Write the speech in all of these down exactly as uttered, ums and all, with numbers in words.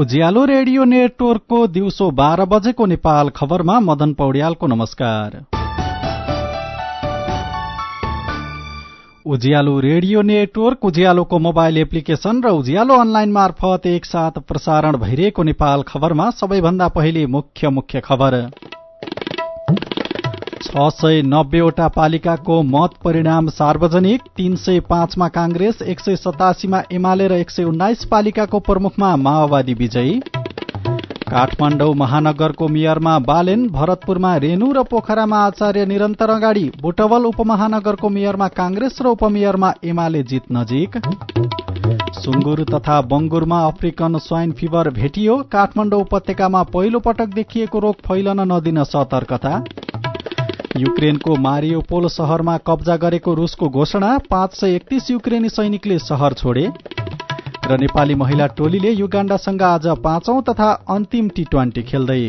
उज्यालो radio नेटवर्कको दिउँसो बाह्र बजेको नेपाल खबरमा मदन पौड्यालको नमस्कार। उज्यालो रेडियो नेटवर्क, उज्यालोको मोबाइल एप्लिकेशन र उज्यालो अनलाइन मार्फत एकसाथ प्रसारण भइरहेको नेपाल खबरमा सबैभन्दा पहिले मुख्य मुख्य खबर। छ सय नब्बेवटा पालिकाको मत परिणाम सार्वजनिक। तीन सय पाँचमा कांग्रेस, एक सय सतासीमा एमाले र एक सय उन्नाइस पालिकाको प्रमुखमा माओवादी विजयी। काठमाडौँ महानगरको मेयरमा बालेन, भरतपुरमा रेणु र पोखरामा आचार्य निरन्तर अगाडि। बुटवल उपमहानगरको मेयरमा कांग्रेस र उपमेयरमा एमाले जित नजिक। सुंगुर तथा बंगुरमा अफ्रिकन स्वाइन फिभर भेटियो। काठमाडौँ उपत्यकामा पहिलो पटक देखिएको रोग फैलन नदिन सतर्कता। युक्रेनको मारियोपोल शहरमा कब्जा गरेको रुसको घोषणा। पाँच सय एकतीस युक्रेनी सैनिकले शहर छोडे। र नेपाली महिला टोलीले युगाण्डासँग आज पाँचौं तथा अन्तिम टी ट्वेन्टी खेल्दै।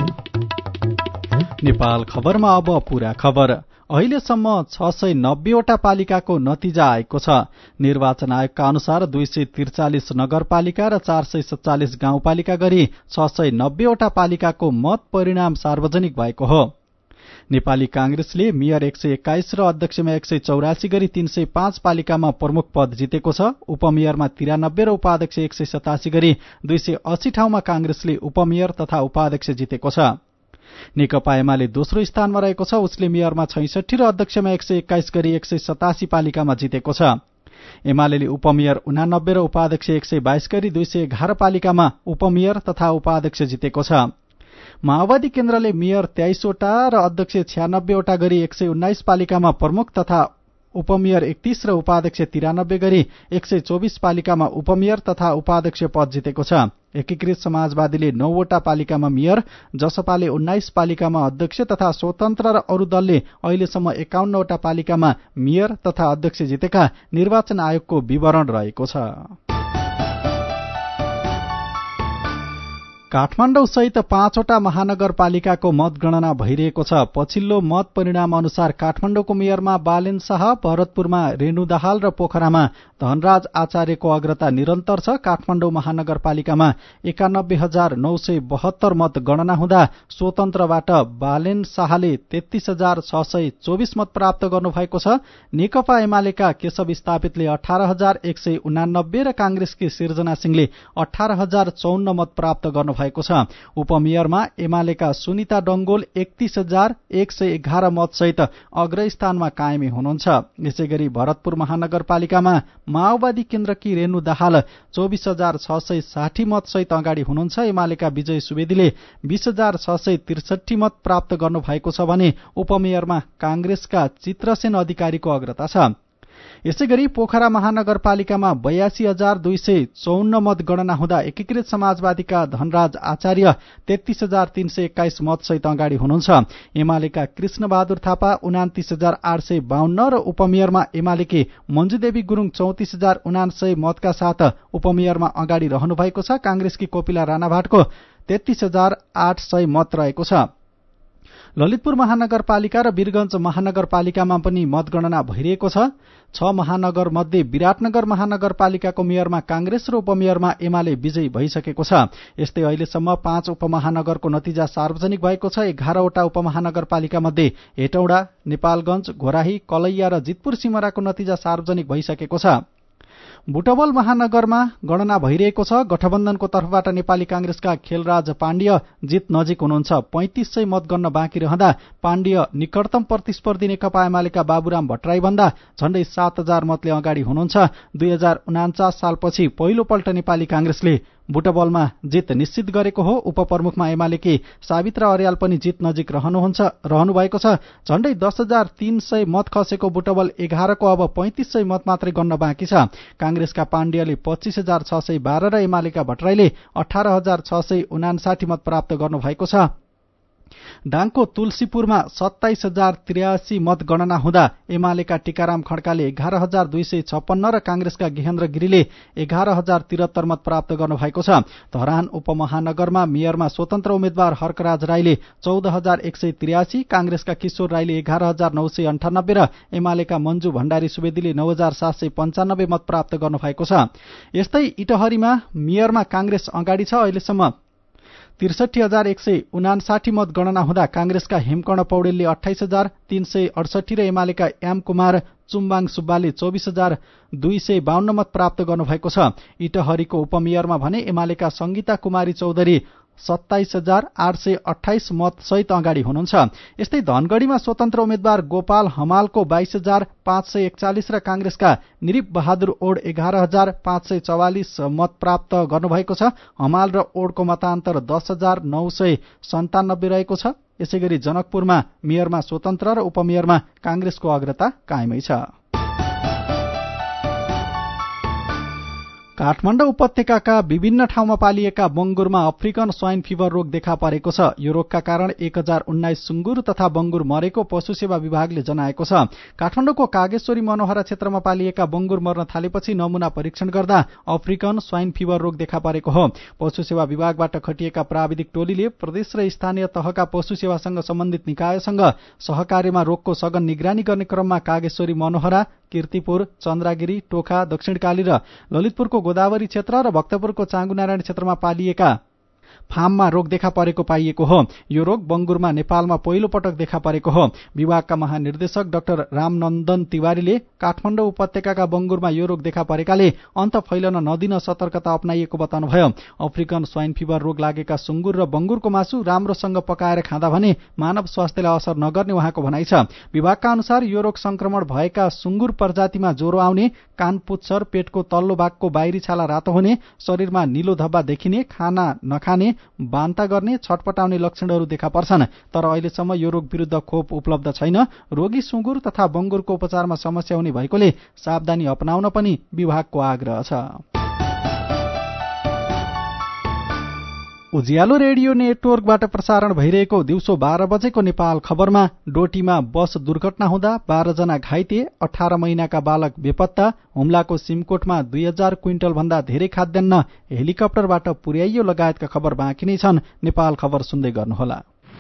नेपाल खबरमा अब पूरा खबर। अहिलेसम्म छ सय नब्बेवटा पालिकाको नतिजा आएको छ। निर्वाचन आयोगका अनुसार दुई सय त्रिचालिस नगरपालिका र चार सय सत्तालिस गाउँपालिका गरी छ सय नब्बेवटा पालिकाको मत परिणाम सार्वजनिक भएको हो। नेपाली कांग्रेसले मेयर एक सय एक्काइस र अध्यक्षमा एक सय चौरासी गरी तीन सय पाँच पालिकामा प्रमुख पद जितेको छ। उपमेयरमा तिरानब्बे र उपाध्यक्ष एक सय सतासी गरी दुई सय अस्सी ठाउँमा कांग्रेसले उपमेयर तथा उपाध्यक्ष जितेको छ। नेकपा एमाले दोस्रो स्थानमा रहेको छ। उसले मेयरमा छैसठी र अध्यक्षमा एक सय एक्काइस गरी एक सय सतासी पालिकामा जितेको छ। एमाले उपमेयर उनानब्बे र उपाध्यक्ष एक सय बाइस गरी दुई सय एघार पालिकामा उपमेयर तथा उपाध्यक्ष जितेको छ। माओवादी केन्द्रले मेयर तेइसवटा र अध्यक्ष छ्यानब्बेवटा गरी एक सय उन्नाइस पालिकामा प्रमुख तथा उपमेयर एकतीस र उपाध्यक्ष तिरानब्बे गरी एक सय चौबिस पालिकामा उपमेयर तथा उपाध्यक्ष पद जितेको छ। एकीकृत समाजवादीले नौवटा पालिकामा मेयर, जसपाले उन्नाइस पालिकामा अध्यक्ष तथा स्वतन्त्र र अरू दलले अहिलेसम्म एकाउन्नवटा पालिकामा मेयर तथा अध्यक्ष जितेका निर्वाचन आयोगको विवरण रहेको छ। काठमाडौँ सहित पाँचवटा महानगरपालिकाको मतगणना भइरहेको छ। पछिल्लो मत परिणाम अनुसार काठमाडौँको मेयरमा बालेन शाह, भरतपुरमा रेणु दाहाल र पोखरामा धनराज आचार्यको अग्रता निरन्तर छ। काठमाडौँ महानगरपालिकामा एकानब्बे हजार नौ सय बहत्तर मत गणना हुँदा स्वतन्त्रबाट बालेन शाहले तेत्तीस हजार छ सय चौबिस मत प्राप्त गर्नुभएको छ। नेकपा एमालेका केशव स्थापितले अठार हजार एक सय उनानब्बे र कांग्रेसकी सिर्जना सिंहले अठार हजार चौन्न मत प्राप्त गर्नुभएको छ। उपमेयरमा एमालेका सुनिता डंगोल एकतीस हजार एक सय एघार मत सहित अग्रस्थानमा कायमी हुनुहुन्छ। यसैगरी भरतपुर महानगरपालिकामा माओवादी केन्द्रकी रेणु दाहाल चौबिस हजार छ सय साठी मत सहित अगाडि हुनुहुन्छ। एमालेका विजय सुवेदीले बीस हजार छ सय त्रिसठी मत प्राप्त गर्नुभएको छ भने उपमेयरमा कांग्रेसका चित्रसेन अधिकारीको अग्रता छ। यसैगरी पोखरा महानगरपालिकामा बयासी हजार दुई सय चौन्न मत गणना हुँदा एकीकृत समाजवादीका धनराज आचार्य तेत्तीस हजार तीन सय एक्काइस मत सहित अगाडि हुनुहुन्छ। एमालेका कृष्ण बहादुर थापा उनातिस हजार आठ सय बाहन्न र उपमेयरमा एमालेकी मञ्जुदेवी गुरूङ चौतिस हजार उनासय मतका साथ उपमेयरमा अगाडि रहनु भएको छ। कांग्रेसकी कोपिला राणाभाटको तेत्तीस हजार आठ सय मत रहेको छ। ललितपुर महानगरपालिका र वीरगंज महानगरपालिकामा पनि मतगणना भइरहेको छ। छ महानगर मध्ये विराटनगर महानगरपालिकाको मेयरमा कांग्रेस र उपमेयरमा एमाले विजयी भइसकेको छ। यस्तै अहिलेसम्म पाँच उपमहानगरको नतिजा सार्वजनिक भएको छ। एघारवटा उपमहानगरपालिका मध्ये हेटौडा, नेपालगंज, घोराही, कलैया र जितपुर सिमराको नतिजा सार्वजनिक भइसकेको छ। बुटवल महानगरमा गणना भइरहेको छ। गठबन्धनको तर्फबाट नेपाली कांग्रेसका खेलराज पाण्डेय जित नजिक हुनुहुन्छ। पैंतिस सय मत गन्न बाँकी रहँदा पाण्डेय निकटतम प्रतिस्पर्धी नेकपा एमालेका बाबुराम भट्टराई भन्दा झण्डै सात हजार मतले अगाडि हुनुहुन्छ। दुई हजार उनाचास सालपछि पहिलोपल्ट नेपाली कांग्रेसले बुटवलमा जित निश्चित गरेको हो। उपप्रमुखमा एमालेकी सावित्रा अर्याल पनि जित नजिक रहनुहुन्छ रहनु भएको छ। झण्डै दस हजार तीन सय मत खसेको बुटवल एघारको अब पैंतिस सय मत मात्रै गन्न बाँकी छ। कांग्रेसका पाण्डेयले पच्चीस हजार छ सय बाह्र र एमालेका भट्टराईले अठार हजार छ सय उनासाठी मत प्राप्त गर्नुभएको छ। डाङको तुलसीपुरमा सत्ताइस हजार त्रियासी मत गणना हुँदा एमालेका टीकाराम खड्काले एघार हजार दुई सय छप्पन्न र कांग्रेसका गेहेन्द्र गिरीले एघार हजार त्रिहत्तर मत प्राप्त गर्नुभएको छ। धरान उपमहानगरमा मेयरमा स्वतन्त्र उम्मेद्वार हर्कराज राईले चौध हजार एक सय त्रियासी, कांग्रेसका किशोर राईले एघार हजार नौ सय अन्ठानब्बे र एमालेका मञ्जु भण्डारी सुवेदीले नौ हजार सात सय पञ्चानब्बे मत प्राप्त गर्नुभएको छ। यस्तै इटहरीमा मेयरमा कांग्रेस अगाडि छ। अहिलेसम्म त्रिसठी हजार एक सय उनासाठी मत गणना हुँदा कांग्रेसका हेमकर्ण पौडेलले अठाइस हजार तीन सय अडसठी र एमालेका एम कुमार चुम्बाङ सुब्बाले चौबिस हजार दुई सय बाहन्न मत प्राप्त गर्नुभएको छ। इटहरीको उपमेयरमा भने एमालेका संगीता कुमारी चौधरी सत्ताइस हजार आठ सय अठाइस मत सहित अगाडि हुनुहुन्छ। यस्तै धनगढ़ीमा स्वतन्त्र उम्मेद्वार गोपाल हमालको बाइस हजार पाँच सय एकचालिस र कांग्रेसका निरिप बहादुर ओड एघार हजार पाँच सय चौवालिस मत प्राप्त गर्नुभएको छ। हमाल र ओडको मतान्तर दस हजार नौ सय सन्तानब्बे रहेको छ। यसै गरी जनकपुरमा मेयरमा स्वतन्त्र र उपमेयरमा कांग्रेसको अग्रता कायमै छ। काठमाडौँ उपत्यकाका विभिन्न ठाउँमा पालिएका बंगुरमा अफ्रिकन स्वाइन फिभर रोग देखा परेको छ। यो रोगका कारण एक हजार उन्नाइस सुँगुर तथा बंगुर मरेको पशु सेवा विभागले जनाएको छ। काठमाडौँको कागेश्वरी मनोहरा क्षेत्रमा पालिएका बंगुर मर्न थालेपछि नमूना परीक्षण गर्दा अफ्रिकन स्वाइन फिभर रोग देखा परेको हो। पशु सेवा विभागबाट खटिएका प्राविधिक टोलीले प्रदेश र स्थानीय तहका पशु सेवासँग सम्बन्धित निकायसँग सहकार्यमा रोगको सघन निगरानी गर्ने क्रममा कागेश्वरी मनोहरा, कीर्तिपुर, चन्द्रागिरी, टोखा, दक्षिणकाली र ललितपुरको गोदावरी क्षेत्र र भक्तपुरको चाँगुनारायण क्षेत्रमा पालिएका फार्ममा रोग देखा परेको पाइएको हो। यो रोग बंगुरमा नेपालमा पहिलो पटक देखा परेको हो। विभागका महानिर्देशक डाक्टर रामनन्दन तिवारीले काठमाडौँ उपत्यकाका बंगुरमा यो रोग देखा परेकाले अन्त फैलन नदिन सतर्कता अपनाइएको बताउनुभयो। अफ्रिकन स्वाइन फिभर रोग लागेका सुँगुर र बंगुरको मासु राम्रोसँग पकाएर खाँदा भने मानव स्वास्थ्यलाई असर नगर्ने उहाँको भनाइ छ। विभागका अनुसार यो रोग संक्रमण भएका सुँगुर प्रजातिमा ज्वरो आउने, कान पुच्छर, पेटको तल्लो भागको बाहिरी छाला रातो हुने, शरीरमा निलो धब्बा देखिने, खाना नखाने, बान्ता गर्ने, छटपटाउने लक्षणहरू देखा पर्छन्। तर अहिलेसम्म यो रोग विरुद्ध खोप उपलब्ध छैन। रोगी सुँगुर तथा बंगुरको उपचारमा समस्या हुने भएकोले सावधानी अपनाउन पनि विभागको आग्रह छ। उज्यालो रेडियो नेटवर्कबाट प्रसारण भइरहेको दिउँसो बाह्र बजेको नेपाल खबरमा डोटीमा बस दुर्घटना हुँदा बाह्र जना घाइते, अठार महिनाका बालक बेपत्ता, हुम्लाको सिमकोटमा दुई हजार क्विन्टल भन्दा धेरै खाद्यान्न हेलिकप्टरबाट पुर्याइयो लगायतका खबर बाँकी नै छन्। नेपाल खबर सुन्दै गर्नुहोला।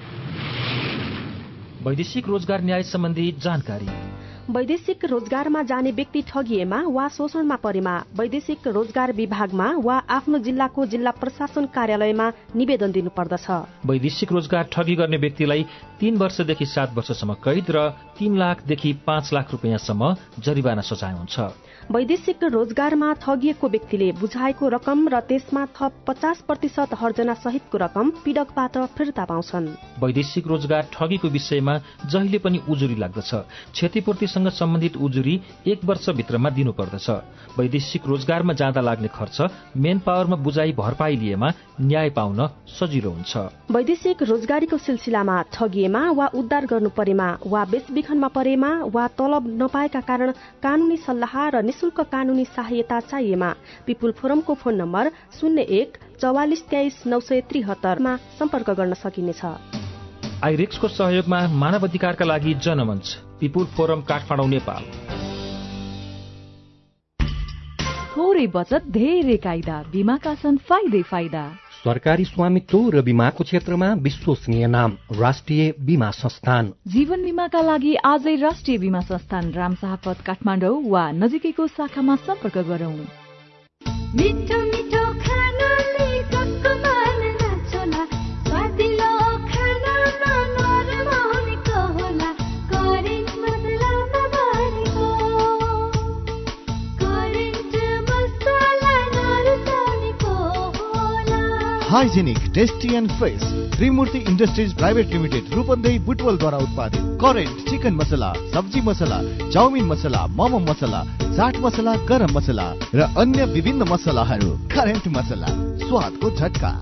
वैदेशिक रोजगार न्याय सम्बन्धी जानकारी। वैदेशिक रोजगारमा जाने व्यक्ति ठगिएमा वा शोषणमा परेमा वैदेशिक रोजगार विभागमा वा आफ्नो जिल्लाको जिल्ला प्रशासन कार्यालयमा निवेदन दिनुपर्दछ। वैदेशिक रोजगार ठगी गर्ने व्यक्तिलाई तीन वर्षदेखि सात वर्षसम्म कैद र तीन लाखदेखि पाँच लाख रुपियाँसम्म जरिवाना सजाय हुन्छ। वैदेशिक रोजगारमा ठगिएको व्यक्तिले बुझाएको रकम र त्यसमा थप पचास प्रतिशत हर्जना सहितको रकम पीड़कबाट फिर्ता पाउँछन्। वैदेशिक रोजगार ठगीको विषयमा जहिले पनि उजुरी लाग्दछ। क्षतिपूर्तिसँग सम्बन्धित उजुरी एक वर्षभित्रमा दिनुपर्दछ। वैदेशिक रोजगारमा जाँदा लाग्ने खर्च मेन पावरमा बुझाइ भरपाई लिएमा न्याय पाउन सजिलो हुन्छ। वैदेशिक रोजगारीको सिलसिलामा ठगिएमा वा उद्धार गर्नु परेमा वा बेचबिखनमा परेमा वा तलब नपाएका कारण कानूनी सल्लाह र निशुल्क कानूनी सहायता चाहिएमा पिपुल फोरमको फोन नम्बर शून्य एक चौवालिस तेइस नौ सय त्रिहत्तरमा सम्पर्क गर्न सकिनेछ। आइरेक्सको सहयोगमा मानव अधिकारका लागि जनमञ्च, पिपुल फोरम काठमाडौँ, नेपाल। थोरै बचत धेरै कायदा, बीमाका छन् फाइदै फाइदा। सरकारी स्वामित्व र बीमाको क्षेत्रमा विश्वसनीय नाम राष्ट्रिय बीमा संस्थान। जीवन बीमाका लागि आजै राष्ट्रिय बीमा संस्थान रामशाहपथ काठमाडौँ वा नजिकैको शाखामा सम्पर्क गरौं। मिठो मिठो खानाले कसको मन नाच्ला, स्वादिलो खानामा नरम हुनेको होला, करेन्ट मसलामा भरेको, करेन्ट मसला नरुसानेको होला। Hygienic, tasty and fresh Trimurti industries private limited Rupandehi बुटवलद्वारा उत्पादित करेन्ट चिकन मसला, सब्जी मसला, चाउमिन मसला, मोमो मसला, चाट मसला, गरम मसला र अन्य विभिन्न मसलाहरू। करेन्ट मसला, स्वादको झट्का।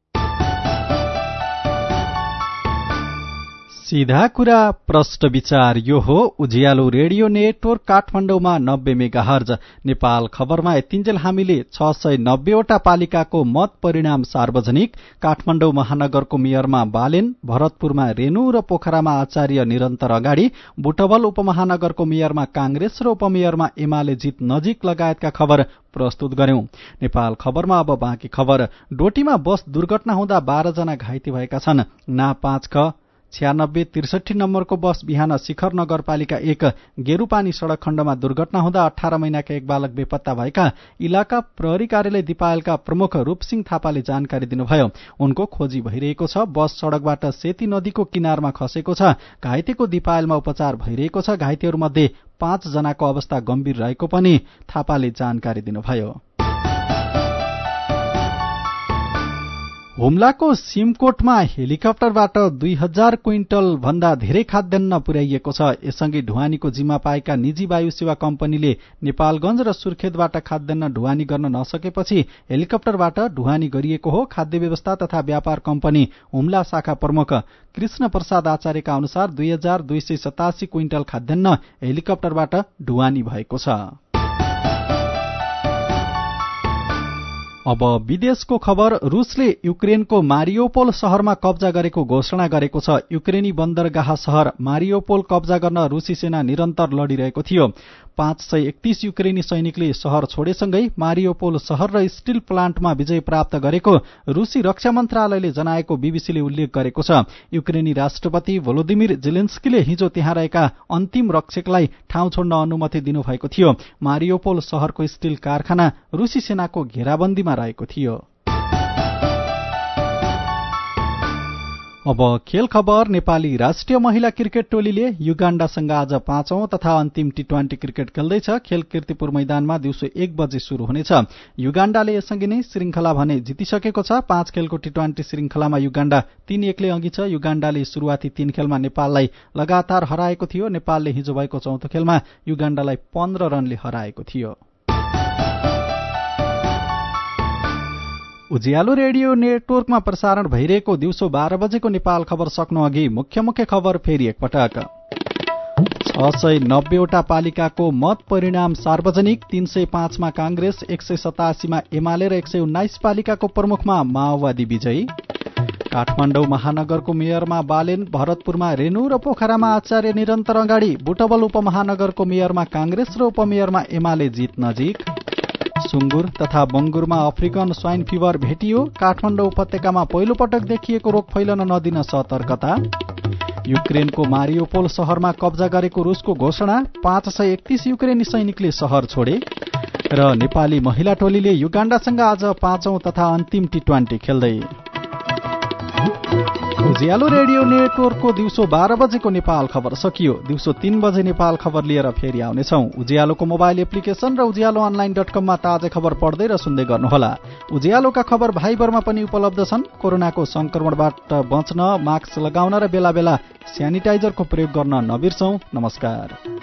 सीधा कुरा प्रष्ट विचार, यो हो उज्यालो रेडियो नेटवर्क काठमाडौँमा नब्बे मेगा हर्ज। नेपाल खबरमा यतिन्जेल हामीले छ सय नब्बेवटा पालिकाको मत परिणाम सार्वजनिक, काठमाडौँ महानगरको मेयरमा बालेन, भरतपुरमा रेणु र पोखरामा आचार्य निरन्तर अगाडि, बुटवल उपमहानगरको मेयरमा कांग्रेस र उपमेयरमा एमाले जित नजिक लगायतका खबर प्रस्तुत गर्यौं। नेपाल खबरमा अब बाँकी खबर। डोटीमा बस दुर्घटना हुँदा बाह्र जना घाइते भएका छन्। ना पाँच ख छ्यानब्बे त्रिसठी नम्बरको बस बिहान शिखर नगरपालिका एक गेरुपानी सड़क खण्डमा दुर्घटना हुँदा अठार महिनाका एक बालक बेपत्ता भएका इलाका प्रहरी कार्यालय दिपायलका प्रमुख रूपसिंह थापाले जानकारी दिनुभयो। उनको खोजी भइरहेको छ। बस सड़कबाट सेती नदीको किनारमा खसेको छ। घाइतेको दिपायलमा उपचार भइरहेको छ। घाइतेहरूमध्ये पाँच जनाको अवस्था गम्भीर रहेको पनि थापाले जानकारी दिनुभयो। हुम्लाको सिमकोटमा हेलिकप्टरबाट दुई हजार क्विन्टल भन्दा धेरै खाद्यान्न पुर्याइएको छ। यससँगै ढुवानीको जिम्मा पाएका निजी वायु सेवा कम्पनीले नेपालगञ्ज र सुर्खेतबाट खाद्यान्न ढुवानी गर्न नसकेपछि हेलिकप्टरबाट ढुवानी गरिएको हो। खाद्य व्यवस्था तथा व्यापार कम्पनी हुम्ला शाखा प्रमुख कृष्ण प्रसाद आचार्यका अनुसार दुई हजार दुई सय सतासी क्विन्टल खाद्यान्न हेलिकप्टरबाट ढुवानी भएको छ। अब विदेशको खबर। रुसले युक्रेनको मारियोपोल शहरमा कब्जा गरेको घोषणा गरेको छ। युक्रेनी बन्दरगाह शहर मारियोपोल कब्जा गर्न रुसी सेना निरन्तर लडिरहेको थियो। पाँच सय एकतीस युक्रेनी सैनिकले शहर छोडेसँगै मारियोपोल शहर र स्टिल प्लान्टमा विजय प्राप्त गरेको रुसी रक्षा मन्त्रालयले जनाएको बीबीसीले उल्लेख गरेको छ। युक्रेनी राष्ट्रपति भोलोदिमिर जेलेन्स्कीले हिजो त्यहाँ रहेका अन्तिम रक्षकलाई ठाउँ छोड्न अनुमति दिनुभएको थियो। मारियोपोल शहरको स्टिल कारखाना रुसी सेनाको घेराबन्दीमा रहेको थियो। अब खेल खबर। नेपाली राष्ट्रिय महिला क्रिकेट टोलीले युगाण्डासँग आज पाँचौं तथा अन्तिम टी ट्वेन्टी क्रिकेट खेल्दैछ। खेल कीर्तिपुर मैदानमा दिउँसो एक बजे शुरू हुनेछ। युगाण्डाले यसअघि नै श्रृंखला भने जितिसकेको छ। पाँच खेलको टी ट्वेन्टी श्रृंखलामा युगाण्डा तीन एकले अघि छ। युगाण्डाले शुरूआती तीन खेलमा नेपाललाई लगातार हराएको थियो। नेपालले हिजो भएको चौथो खेलमा युगाण्डालाई पन्ध्र रनले हराएको थियो। उज्यालो रेडियो नेटवर्कमा प्रसारण भइरहेको दिउँसो बाह्र बजेको नेपाल खबर सक्नु अघि मुख्य मुख्य खबर फेरि एकपटक। छ सय नब्बेवटा पालिकाको मत परिणाम सार्वजनिक। तीन सय पाँचमा कांग्रेस, एक सय सतासीमा एमाले र एक सय उन्नाइस पालिकाको प्रमुखमा माओवादी विजयी। काठमाडौँ महानगरको मेयरमा बालेन, भरतपुरमा रेणु र पोखरामा आचार्य निरन्तर अगाडि। बुटवल उपमहानगरको मेयरमा कांग्रेस र उपमेयरमा एमाले जित नजिक। सुँगुर तथा बंगुरमा अफ्रिकन स्वाइन फिभर भेटियो। काठमाडौँ उपत्यकामा पहिलो पटक देखिएको रोग फैलन नदिन सतर्कता। युक्रेनको मारियोपोल शहरमा कब्जा गरेको रुसको घोषणा। पाँच सय एकतीस युक्रेनी सैनिकले शहर छोडे। र नेपाली महिला टोलीले युगाण्डासँग आज पाँचौं तथा अन्तिम टी ट्वेन्टी खेल्दै। उज्यालो रेडियो नेटवर्कको दिउँसो बाह्र बजेको नेपाल खबर सकियो। दिउँसो तीन बजे नेपाल खबर लिएर फेरि आउनेछौं। उज्यालोको मोबाइल एप्लिकेशन र उज्यालो अनलाइन डट कममा ताजा खबर पढ्दै र सुन्दै गर्नुहोला। उज्यालोका खबर भाइबरमा पनि उपलब्ध छन्। कोरोनाको संक्रमणबाट बच्न मास्क लगाउन र बेला बेला स्यानिटाइजरको प्रयोग गर्न नबिर्सौं। नमस्कार।